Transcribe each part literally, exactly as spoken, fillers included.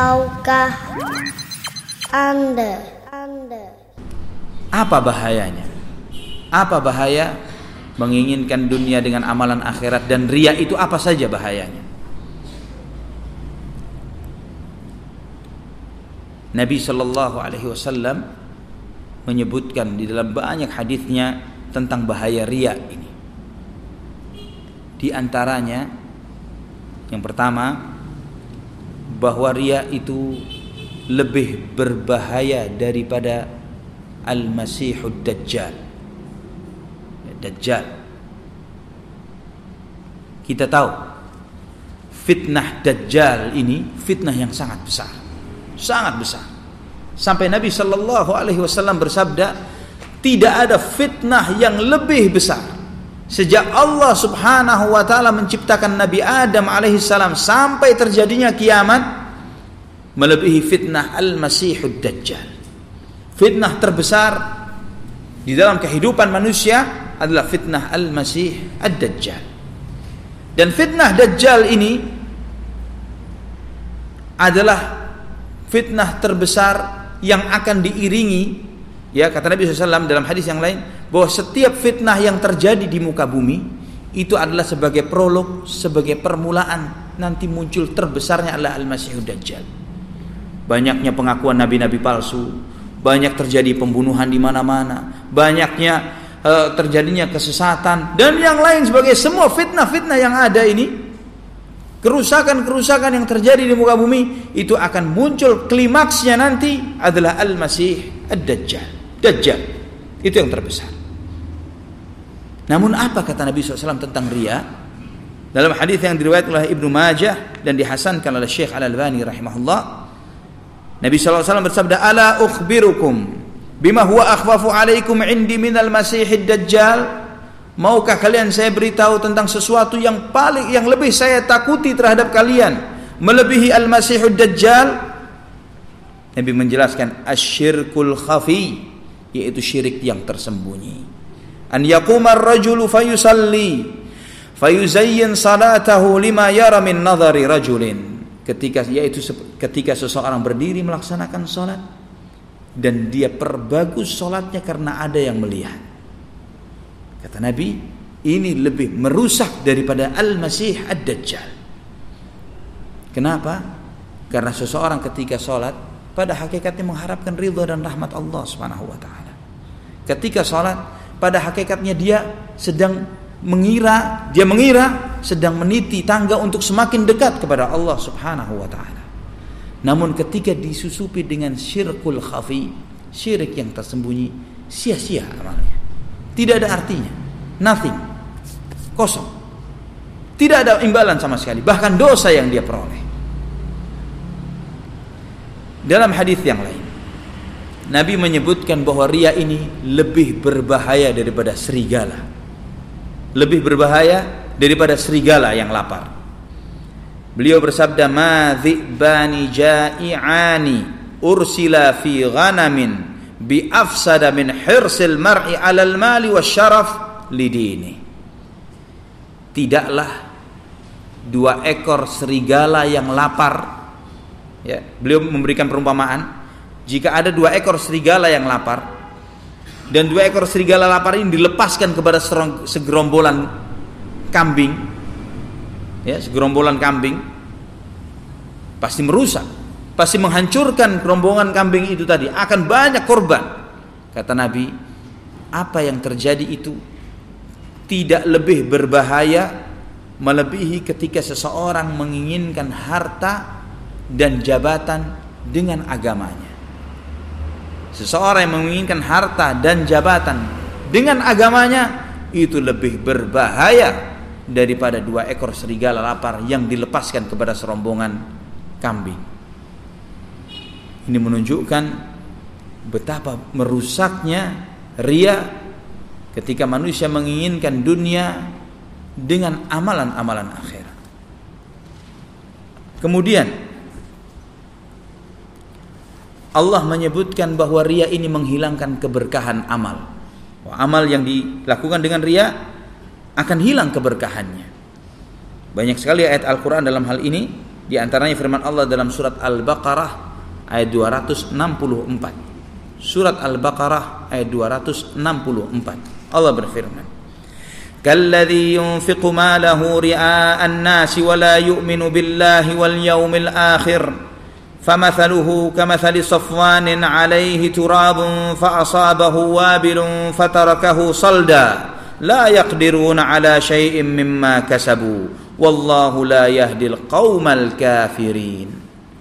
Tahukah Anda? Anda. Apa bahayanya? Apa bahaya menginginkan dunia dengan amalan akhirat, dan riya itu apa saja bahayanya? Nabi Shallallahu Alaihi Wasallam menyebutkan di dalam banyak hadisnya tentang bahaya riya ini. Di antaranya yang pertama, bahwa riya itu lebih berbahaya daripada Al-Masihud Dajjal. Dajjal. Kita tahu fitnah Dajjal ini fitnah yang sangat besar. Sangat besar. Sampai Nabi Shallallahu Alaihi Wasallam bersabda, tidak ada fitnah yang lebih besar sejak Allah Subhanahu Wa Taala menciptakan Nabi Adam alaihissalam sampai terjadinya kiamat melebihi fitnah Al-Masihud Dajjal. Fitnah terbesar di dalam kehidupan manusia adalah fitnah Al-Masih Ad-Dajjal. Dan fitnah Dajjal ini adalah fitnah terbesar yang akan diiringi, ya, kata Nabi shallallahu alaihi wasallam dalam hadis yang lain, bahwa setiap fitnah yang terjadi di muka bumi itu adalah sebagai prolog, sebagai permulaan nanti muncul terbesarnya adalah Al-Masihud Dajjal. Banyaknya pengakuan nabi-nabi palsu, banyak terjadi pembunuhan di mana-mana, banyaknya uh, terjadinya kesesatan dan yang lain sebagai semua fitnah-fitnah yang ada ini, kerusakan-kerusakan yang terjadi di muka bumi itu akan muncul klimaksnya nanti adalah Al-Masih Ad-Dajjal. Dajjal itu yang terbesar. Namun apa kata Nabi shallallahu alaihi wasallam tentang riya? Dalam hadis yang diriwayatkan oleh Ibnu Majah dan dihasankan oleh Syekh Al-Albani rahimahullah, Nabi shallallahu alaihi wasallam bersabda, "Ala ukhbirukum bima huwa akhwafu alaikum indi minal masihid dajjal?" Maukah kalian saya beritahu tentang sesuatu yang paling yang lebih saya takuti terhadap kalian melebihi Al-Masihud Dajjal? Nabi menjelaskan, asyirkul khafi, yaitu syirik yang tersembunyi. An yaquma ar-rajulu fayusalli fayuzayyin salatahu lima yara min nadhari rajulin. Ketika yaitu ketika seseorang berdiri melaksanakan salat dan dia perbagus salatnya karena ada yang melihat. Kata Nabi, ini lebih merusak daripada Al-Masih Ad-Dajjal. Kenapa? Karena seseorang ketika salat pada hakikatnya mengharapkan ridha dan rahmat Allah Subhanahu wa taala. Ketika salat pada hakikatnya dia sedang mengira, dia mengira sedang meniti tangga untuk semakin dekat kepada Allah Subhanahu wa taala. Namun ketika disusupi dengan syirkul khafi, syirik yang tersembunyi, sia-sia amalnya. Tidak ada artinya, nothing, kosong, tidak ada imbalan sama sekali, bahkan dosa yang dia peroleh. Dalam hadis yang lain, Nabi menyebutkan bahwa riya ini lebih berbahaya daripada serigala, lebih berbahaya daripada serigala yang lapar. Beliau bersabda, "Ma dhi'bani ja'i'ani ursila fi ghanamin bi afsada min hirsil mar'i 'alal mali wasyaraf lidini." Tidaklah dua ekor serigala yang lapar, ya, beliau memberikan perumpamaan, jika ada dua ekor serigala yang lapar dan dua ekor serigala lapar ini dilepaskan kepada segerombolan kambing, ya, segerombolan kambing, pasti merusak, pasti menghancurkan rombongan kambing itu tadi, akan banyak korban. Kata Nabi, apa yang terjadi itu tidak lebih berbahaya melebihi ketika seseorang menginginkan harta dan jabatan dengan agamanya. Seseorang yang menginginkan harta dan jabatan dengan agamanya itu lebih berbahaya daripada dua ekor serigala lapar yang dilepaskan kepada serombongan kambing. Ini menunjukkan betapa merusaknya riya ketika manusia menginginkan dunia dengan amalan-amalan akhirat. Kemudian Allah menyebutkan bahwa riya ini menghilangkan keberkahan amal. Amal yang dilakukan dengan riya akan hilang keberkahannya. Banyak sekali ayat Al-Quran dalam hal ini Di antaranya firman Allah dalam surat Al-Baqarah ayat dua ratus enam puluh empat. Surat Al-Baqarah ayat dua ratus enam puluh empat. Allah berfirman, "Kalladzi yunfiqu malahu ri'a'an nasi wa la yu'minu billahi wal yawmil akhir, famathaluhu kamathali safwanin 'alayhi turabun fa asabahu wabilun fatarakahu salda, la yaqdiruna 'ala syai'in mimma kasabu, wallahu la yahdil qaumal kafirin."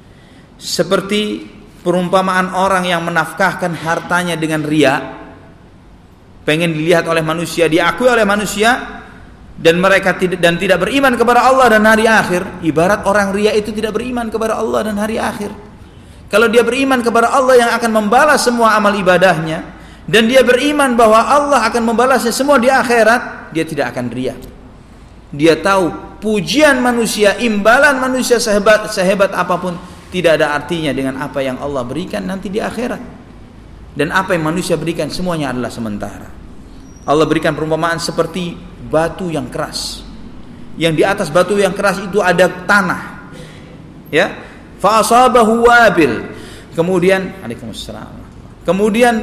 Seperti perumpamaan orang yang menafkahkan hartanya dengan riya, pengen dilihat oleh manusia, diakui oleh manusia, dan mereka tidak dan tidak beriman kepada Allah dan hari akhir. Ibarat orang riya itu tidak beriman kepada Allah dan hari akhir. Kalau dia beriman kepada Allah yang akan membalas semua amal ibadahnya, dan dia beriman bahwa Allah akan membalasnya semua di akhirat, dia tidak akan riya. Dia tahu pujian manusia, imbalan manusia sehebat sehebat apapun tidak ada artinya dengan apa yang Allah berikan nanti di akhirat. Dan apa yang manusia berikan semuanya adalah sementara. Allah berikan perumpamaan seperti batu yang keras. Yang di atas batu yang keras itu ada tanah. Ya, fa asabahu wabil. Kemudian, Waalaikumsalam. Kemudian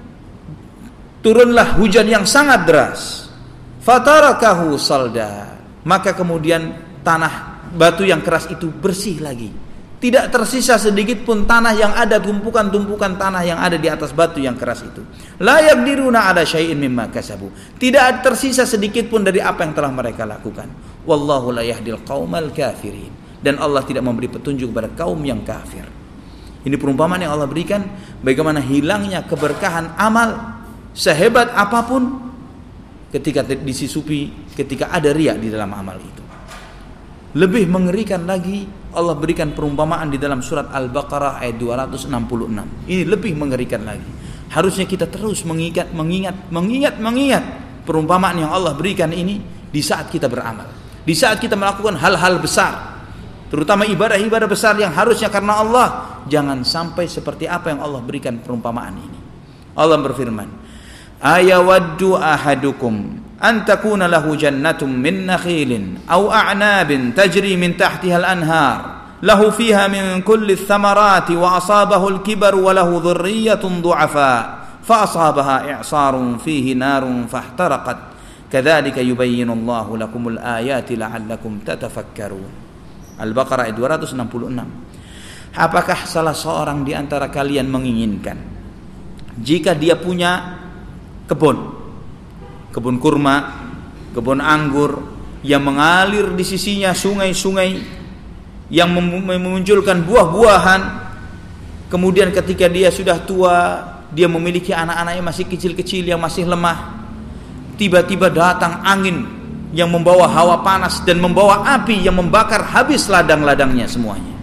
turunlah hujan yang sangat deras. Fatarakahu salda. Maka kemudian tanah batu yang keras itu bersih lagi. Tidak tersisa sedikit pun tanah yang ada, tumpukan-tumpukan tanah yang ada di atas batu yang keras itu. La yaqdiruna 'ala syai'in mimma kasabu. Tidak tersisa sedikit pun dari apa yang telah mereka lakukan. Wallahu la yahdil qaumal kafirin. Dan Allah tidak memberi petunjuk kepada kaum yang kafir. Ini perumpamaan yang Allah berikan bagaimana hilangnya keberkahan amal sehebat apapun ketika disisupi, ketika ada riya di dalam amal itu. Lebih mengerikan lagi, Allah berikan perumpamaan di dalam surat Al-Baqarah ayat dua ratus enam puluh enam. Ini lebih mengerikan lagi. Harusnya kita terus mengingat, mengingat, mengingat, mengingat perumpamaan yang Allah berikan ini di saat kita beramal, di saat kita melakukan hal-hal besar, terutama ibadah-ibadah besar yang harusnya karena Allah. Jangan sampai seperti apa yang Allah berikan perumpamaan ini. Allah berfirman, "Ayawaddu ahadukum an takuna lahu jannatun min nakhilin aw a'nabin tajri min tahtiha al-anhar lahu fiha min kulli ath-thamarati wa asabahu al-kibar wa lahu dhurriyyatun du'afa fa asabaha i'sarun fihi narun fahtaraqat kadzalika yubayyinu Allahu lakumul ayati la'allakum tatafakkarun." Al-Baqarah ayat dua ratus enam puluh enam. Apakah salah seorang di antara kalian menginginkan jika dia punya kebun kebun kurma, kebun anggur yang mengalir di sisinya sungai-sungai yang memunculkan buah-buahan, kemudian ketika dia sudah tua, dia memiliki anak-anak yang masih kecil-kecil, yang masih lemah, tiba-tiba datang angin yang membawa hawa panas dan membawa api yang membakar habis ladang-ladangnya semuanya.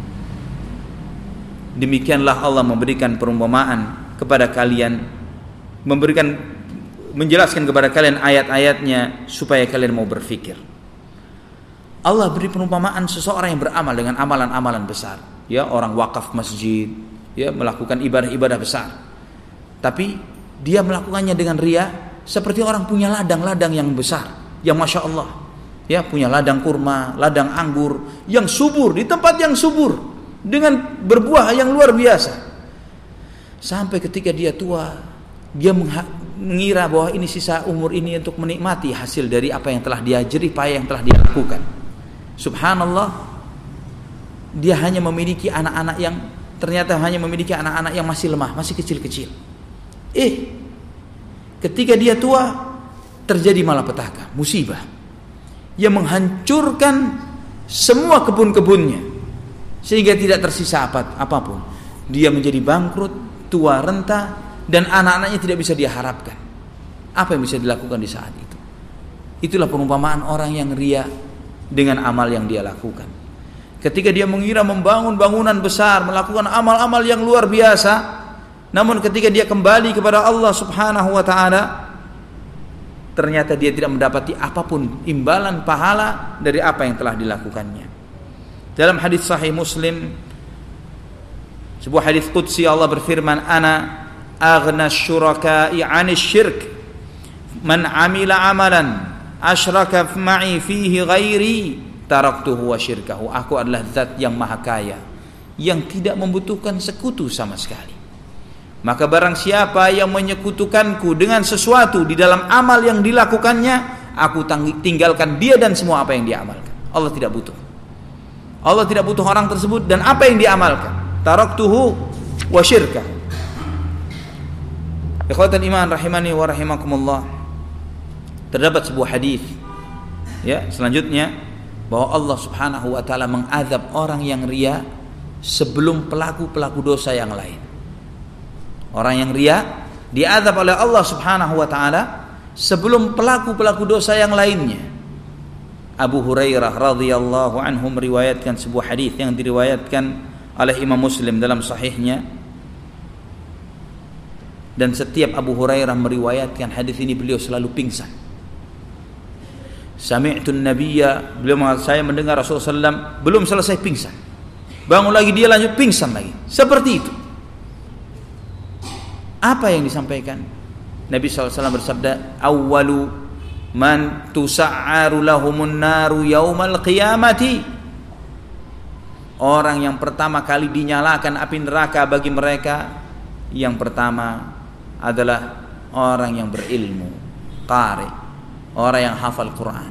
Demikianlah Allah memberikan perumpamaan kepada kalian, memberikan menjelaskan kepada kalian ayat-ayatnya supaya kalian mau berfikir. Allah beri perumpamaan seseorang yang beramal dengan amalan-amalan besar, ya, orang wakaf masjid, ya, melakukan ibadah-ibadah besar. Tapi dia melakukannya dengan riya, seperti orang punya ladang-ladang yang besar, yang masya Allah, ya, punya ladang kurma, ladang anggur yang subur, di tempat yang subur dengan berbuah yang luar biasa. Sampai ketika dia tua, dia mengha- mengira bahwa ini sisa umur ini untuk menikmati hasil dari apa yang telah dia jerih payah yang telah dia lakukan. Subhanallah, dia hanya memiliki anak-anak yang ternyata hanya memiliki anak-anak yang masih lemah, masih kecil-kecil. Eh, ketika dia tua terjadi malapetaka, musibah yang menghancurkan semua kebun-kebunnya sehingga tidak tersisa apa apapun. Dia menjadi bangkrut, tua renta, dan anak-anaknya tidak bisa diharapkan. Apa yang bisa dilakukan di saat itu? Itulah perumpamaan orang yang riya dengan amal yang dia lakukan. Ketika dia mengira membangun bangunan besar, melakukan amal-amal yang luar biasa, namun ketika dia kembali kepada Allah Subhanahu wa taala, ternyata dia tidak mendapati apapun imbalan pahala dari apa yang telah dilakukannya. Dalam hadis sahih Muslim, sebuah hadis qudsi, Allah berfirman, "Ana aghna syuraka'i 'anil syirk man 'amila 'amalan asyraka ma'i fihi ghairi taraktuhu wa syirkahu. Aku adalah zat yang maha kaya, yang tidak membutuhkan sekutu sama sekali. Maka barang siapa yang menyekutukanku dengan sesuatu di dalam amal yang dilakukannya, aku tinggalkan dia dan semua apa yang dia amalkan. Allah tidak butuh. Allah tidak butuh orang tersebut dan apa yang dia amalkan. Taraktuhu wa syirkahu. Ikhwatal iman rahimani wa rahimakumullah. Terdapat sebuah hadis ya, selanjutnya bahwa Allah Subhanahu wa taala mengazab orang yang riya sebelum pelaku-pelaku dosa yang lain. Orang yang riya diazab oleh Allah Subhanahu wa taala sebelum pelaku-pelaku dosa yang lainnya. Abu Hurairah radhiyallahu anhu meriwayatkan sebuah hadis yang diriwayatkan oleh Imam Muslim dalam sahihnya. Dan setiap Abu Hurairah meriwayatkan hadis ini beliau selalu pingsan. Sami'tun nabiyya, beliau mengatakan saya mendengar Rasulullah sallallahu alaihi wasallam belum selesai pingsan, bangun lagi dia lanjut pingsan lagi. Seperti itu. Apa yang disampaikan? Nabi sallallahu alaihi wasallam bersabda, awwalu man tusa'aru lahumun naru yaumal qiyamati. Orang yang pertama kali dinyalakan api neraka bagi mereka, yang pertama adalah orang yang berilmu, qari, orang yang hafal Quran.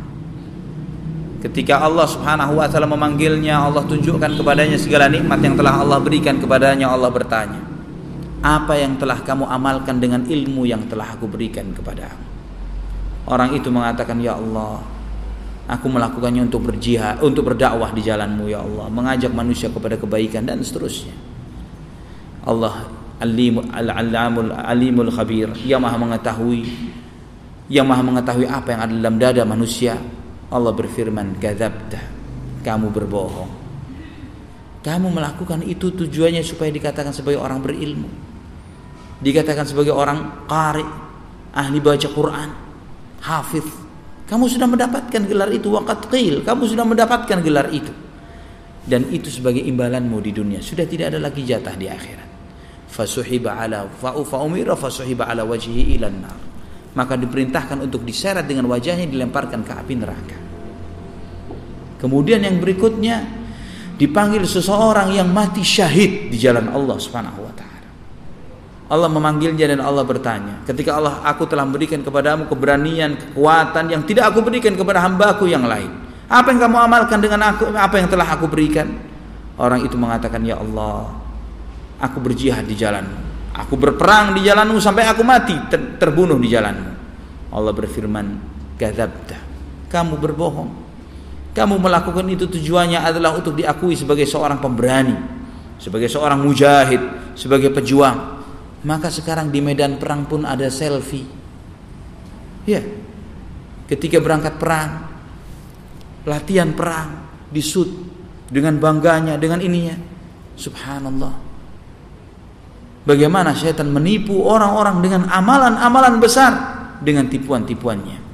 Ketika Allah Subhanahu wa taala memanggilnya, Allah tunjukkan kepadanya segala nikmat yang telah Allah berikan kepadanya. Allah bertanya, apa yang telah kamu amalkan dengan ilmu yang telah aku berikan kepadamu? Orang itu mengatakan, ya Allah, aku melakukannya untuk berjihad, untuk berdakwah di jalanmu ya Allah, mengajak manusia kepada kebaikan dan seterusnya. Allah Alimul Alamul Alimul Khabir, yang maha mengetahui, yang maha mengetahui apa yang ada dalam dada manusia. Allah berfirman, kadzabta, kamu berbohong. Kamu melakukan itu tujuannya supaya dikatakan sebagai orang berilmu, dikatakan sebagai orang qari, ahli baca Quran, hafiz. Kamu sudah mendapatkan gelar itu, waqad qil, kamu sudah mendapatkan gelar itu. Dan itu sebagai imbalanmu di dunia, sudah tidak ada lagi jatah di akhirat. Fasuhiba ala fa umira fasuhiba ala wajhihi ilan nar. Maka diperintahkan untuk diseret dengan wajahnya, dilemparkan ke api neraka. Kemudian yang berikutnya dipanggil seseorang yang mati syahid di jalan Allah Subhanahu wa taala. Allah memanggilnya dan Allah bertanya, ketika Allah, aku telah memberikan kepadamu keberanian, kekuatan yang tidak aku berikan kepada hamba-Ku yang lain. Apa yang kamu amalkan dengan aku, apa yang telah aku berikan? Orang itu mengatakan, ya Allah, aku berjihad di jalanmu, aku berperang di jalanmu sampai aku mati ter- terbunuh di jalanmu. Allah berfirman, kadzabta, kamu berbohong. Kamu melakukan itu tujuannya adalah untuk diakui sebagai seorang pemberani, sebagai seorang mujahid, sebagai pejuang. Maka sekarang di medan perang pun ada selfie. Ya, ketika berangkat perang, latihan perang, disut dengan bangganya, dengan ininya. Subhanallah. Bagaimana syaitan menipu orang-orang dengan amalan-amalan besar dengan tipuan-tipuannya.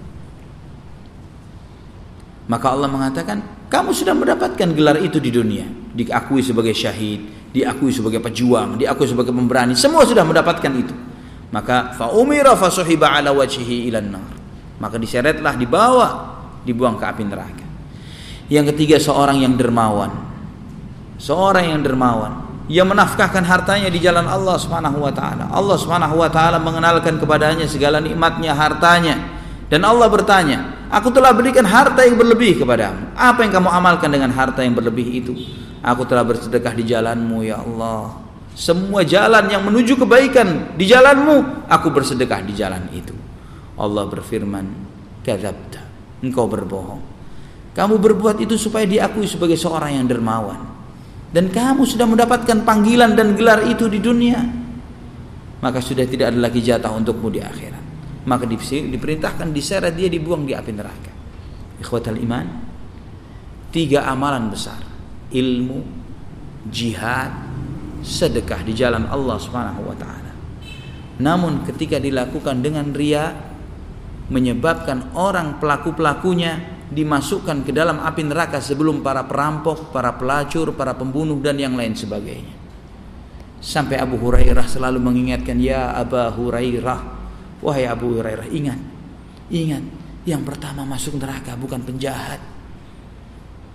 Maka Allah mengatakan, kamu sudah mendapatkan gelar itu di dunia, diakui sebagai syahid, diakui sebagai pejuang, diakui sebagai pemberani, semua sudah mendapatkan itu. Maka fa umira fasuhiba ala wajhihi ilan nar. Maka diseretlah, dibawa, dibuang ke api neraka. Yang ketiga, seorang yang dermawan. Seorang yang dermawan, yang menafkahkan hartanya di jalan Allah Subhanahu wa taala. Allah Subhanahu wa taala mengenalkan kepadanya segala nikmatnya, hartanya. Dan Allah bertanya, aku telah berikan harta yang berlebih kepadamu. Apa yang kamu amalkan dengan harta yang berlebih itu? Aku telah bersedekah di jalanmu ya Allah. Semua jalan yang menuju kebaikan di jalanmu, aku bersedekah di jalan itu. Allah berfirman, kadzabta, engkau berbohong. Kamu berbuat itu supaya diakui sebagai seorang yang dermawan. Dan kamu sudah mendapatkan panggilan dan gelar itu di dunia. Maka sudah tidak ada lagi jatah untukmu di akhirat. Maka diperintahkan diseret dia, dibuang di api neraka. Ikhwatal iman, tiga amalan besar, ilmu, jihad, sedekah di jalan Allah Subhanahu wa taala. Namun ketika dilakukan dengan riya, menyebabkan orang pelaku-pelakunya dimasukkan ke dalam api neraka sebelum para perampok, para pelacur, para pembunuh dan yang lain sebagainya. Sampai Abu Hurairah selalu mengingatkan, ya Aba Hurairah, wahai Abu Hurairah, ingat, ingat, yang pertama masuk neraka bukan penjahat,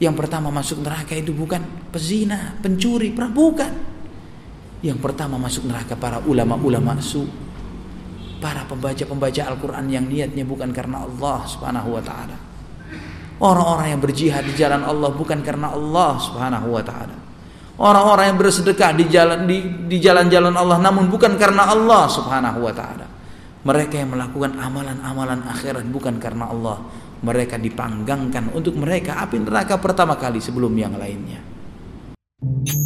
Yang pertama masuk neraka itu bukan pezina, pencuri, bukan. Yang pertama masuk neraka para ulama-ulama su, para pembaca-pembaca Al-Quran yang niatnya bukan karena Allah subhanahu wa ta'ala. Orang-orang yang berjihad di jalan Allah bukan karena Allah subhanahu wa ta'ala. Orang-orang yang bersedekah di jalan di, di jalan-jalan Allah namun bukan karena Allah subhanahu wa ta'ala. Mereka yang melakukan amalan-amalan akhirat bukan karena Allah. Mereka dipanggangkan untuk mereka api neraka pertama kali sebelum yang lainnya.